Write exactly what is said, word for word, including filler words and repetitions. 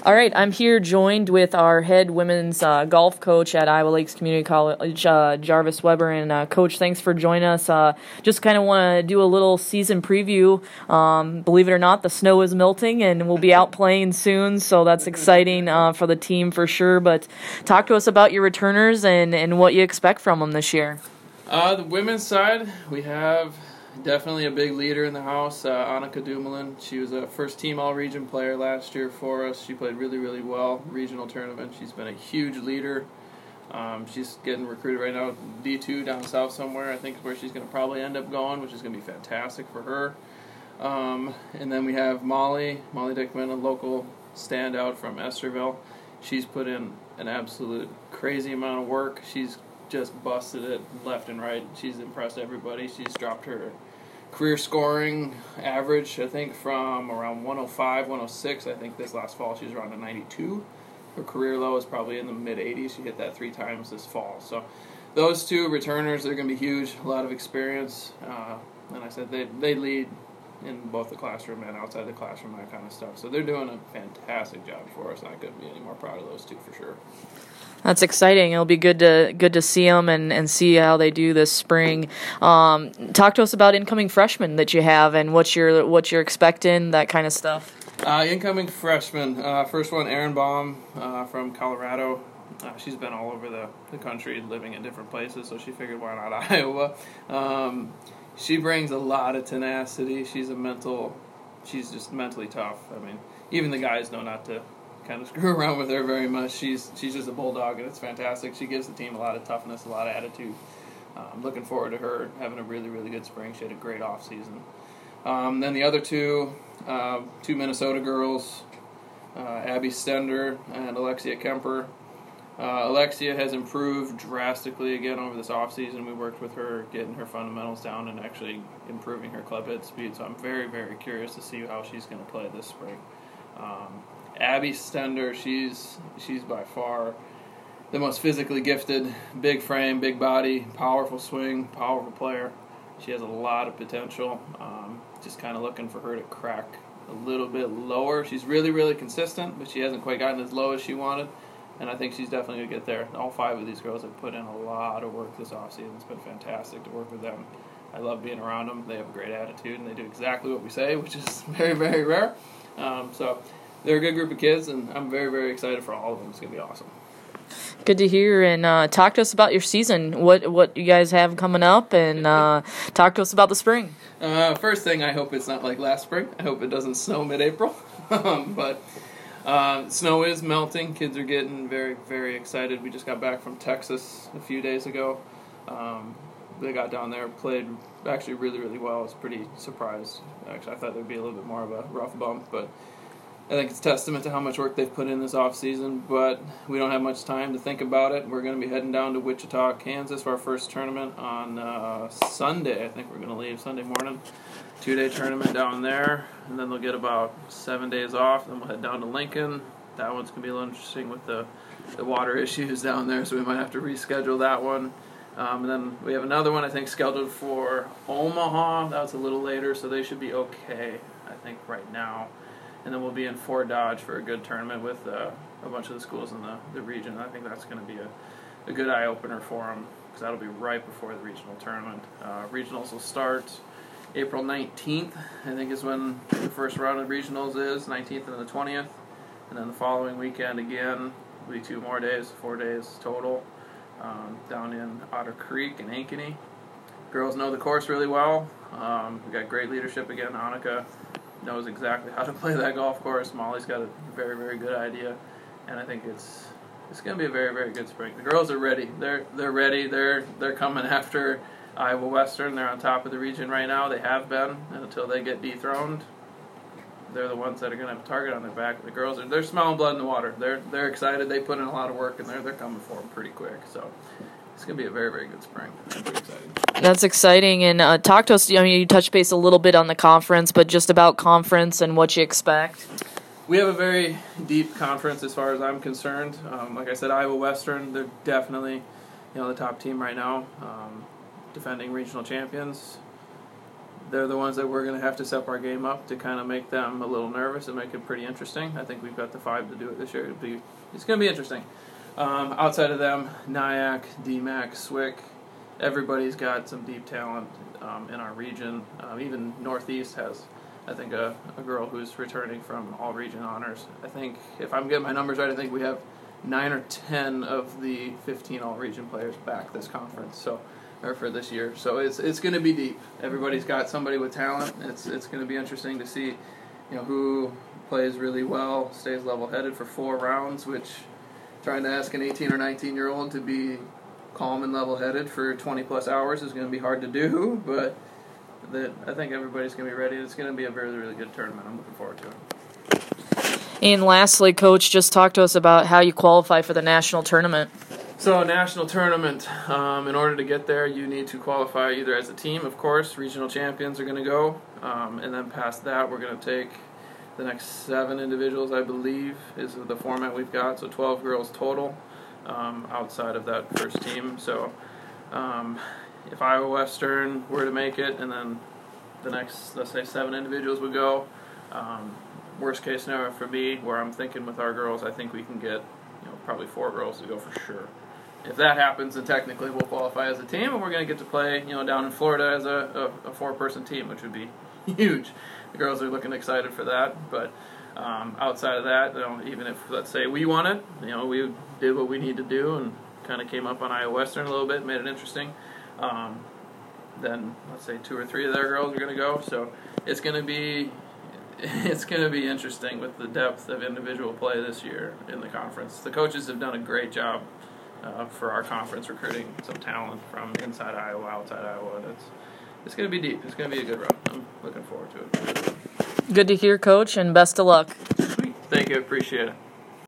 All right, I'm here joined with our head women's uh, golf coach at Iowa Lakes Community College, uh, Jarvis Weber. And uh, Coach, thanks for joining us. Uh, just kind of want to do a little season preview. Um, believe it or not, the snow is melting, and we'll be out playing soon, so that's exciting uh, for the team for sure. But talk to us about your returners and, and what you expect from them this year. Uh, the women's side, we have definitely a big leader in the house, uh, Annika Dumoulin. She was a first-team all-region player last year for us. She played really, really well regional tournament. She's been a huge leader. Um, she's getting recruited right now, D two down south somewhere, I think is where she's going to probably end up going, which is going to be fantastic for her. Um, and then we have Molly, Molly Dickman, a local standout from Esterville. She's put in an absolute crazy amount of work. She's just busted it left and right. She's impressed everybody. She's dropped her career scoring average, I think, from around one oh five, one oh six. I think this last fall she was around a ninety-two. Her career low is probably in the mid-eighties. She hit that three times this fall. So those two returners, they're going to be huge, a lot of experience. Uh, and I said they, they lead in both the classroom and outside the classroom, that kind of stuff. So they're doing a fantastic job for us, and I couldn't be any more proud of those two for sure. That's exciting. It'll be good to good to see them and, and see how they do this spring. Um, talk to us about incoming freshmen that you have and what you're what you're expecting, that kind of stuff. Uh, incoming freshmen. Uh, first one, Erin Baum uh, from Colorado. Uh, she's been all over the, the country, living in different places, so she figured why not Iowa. Um, she brings a lot of tenacity. She's a mental. She's just mentally tough. I mean, even the guys know not to kind of screw around with her very much. She's she's just a bulldog, and it's fantastic. She gives the team a lot of toughness, a lot of attitude. Uh, I'm looking forward to her having a really, really good spring. She had a great off season. Um, then the other two, uh, two Minnesota girls, uh, Abby Stender and Alexia Kemper. Uh, Alexia has improved drastically again over this off season. We worked with her, getting her fundamentals down and actually improving her club head speed. So I'm very, very curious to see how she's going to play this spring. Um, Abby Stender, she's she's by far the most physically gifted, big frame, big body, powerful swing, powerful player. She has a lot of potential. Um, just kind of looking for her to crack a little bit lower. She's really, really consistent, but she hasn't quite gotten as low as she wanted, and I think she's definitely going to get there. All five of these girls have put in a lot of work this offseason. It's been fantastic to work with them. I love being around them. They have a great attitude, and they do exactly what we say, which is very, very rare. Um, so they're a good group of kids, and I'm very, very excited for all of them. It's going to be awesome. Good to hear. And uh, talk to us about your season, what what you guys have coming up, and uh, talk to us about the spring. Uh, first thing, I hope it's not like last spring. I hope it doesn't snow mid-April. um, but uh, snow is melting. Kids are getting very, very excited. We just got back from Texas a few days ago. Um, they got down there, played actually really, really well. I was pretty surprised. Actually, I thought there'd be a little bit more of a rough bump, but I think it's testament to how much work they've put in this off-season, but we don't have much time to think about it. We're going to be heading down to Wichita, Kansas for our first tournament on uh, Sunday. I think we're going to leave Sunday morning. Two-day tournament down there, and then they'll get about seven days off. Then we'll head down to Lincoln. That one's going to be a little interesting with the, the water issues down there, so we might have to reschedule that one. Um, and then we have another one, I think, scheduled for Omaha. That's a little later, so they should be okay, I think, right now. And then we'll be in Fort Dodge for a good tournament with uh, a bunch of the schools in the, the region. I think that's going to be a, a good eye-opener for them, because that'll be right before the regional tournament. Uh, regionals will start April nineteenth, I think is when the first round of regionals is, nineteenth and the twentieth. And then the following weekend again will be two more days, four days total, um, down in Otter Creek and Ankeny. Girls know the course really well. Um, we got great leadership again. Annika knows exactly how to play that golf course. Molly's got a very, very good idea, and I think it's it's going to be a very, very good spring. The girls are ready. They're they're ready. They're they're coming after Iowa Western. They're on top of the region right now. They have been, and until they get dethroned, they're the ones that are going to have a target on their back. The girls are they're smelling blood in the water. They're they're excited. They put in a lot of work, and they're they're coming for them pretty quick. So it's going to be a very, very good spring. I'm pretty excited. That's exciting. And uh, talk to us, I mean, you touched base a little bit on the conference, but just about conference and what you expect. We have a very deep conference as far as I'm concerned. Um, like I said, Iowa Western, they're definitely, you know, the top team right now, um, defending regional champions. they're the ones that we're going to have to step our game up to kind of make them a little nervous and make it pretty interesting. I think we've got the five to do it this year. It'll be, it's going to be interesting. Um, outside of them, Nyack, D MAC, Swick, everybody's got some deep talent um, in our region. Um, even Northeast has, I think, a, a girl who's returning from all-region honors. I think, if I'm getting my numbers right, I think we have nine or ten of the fifteen all-region players back this conference. So. Or for this year, so it's it's going to be deep. Everybody's got somebody with talent. It's it's going to be interesting to see, you know, who plays really well, stays level-headed for four rounds. Which, trying to ask an eighteen or nineteen year old to be calm and level-headed for twenty plus hours is going to be hard to do. But that I think everybody's going to be ready. It's going to be a very really good tournament. I'm looking forward to it. And lastly, Coach, just talk to us about how you qualify for the national tournament. So, national tournament, um, in order to get there, you need to qualify either as a team, of course. Regional champions are going to go. Um, and then past that, we're going to take the next seven individuals, I believe, is the format we've got. So, twelve girls total um, outside of that first team. So, um, if Iowa Western were to make it, and then the next, let's say, seven individuals would go, um, worst case scenario for me, where I'm thinking with our girls, I think we can get, you know, probably four girls to go for sure. If that happens, then technically we'll qualify as a team, and we're going to get to play, you know, down in Florida as a, a, a four-person team, which would be huge. The girls are looking excited for that. But um, outside of that, you know, even if, let's say, we won it, you know, we did what we need to do and kind of came up on Iowa Western a little bit, made it interesting. Um, then let's say two or three of their girls are going to go. So it's going to be it's going to be interesting with the depth of individual play this year in the conference. The coaches have done a great job. Uh, for our conference, recruiting some talent from inside Iowa, outside Iowa. It's, it's going to be deep. It's going to be a good run. I'm looking forward to it. Good to hear, Coach, and best of luck. Sweet. Thank you. Appreciate it.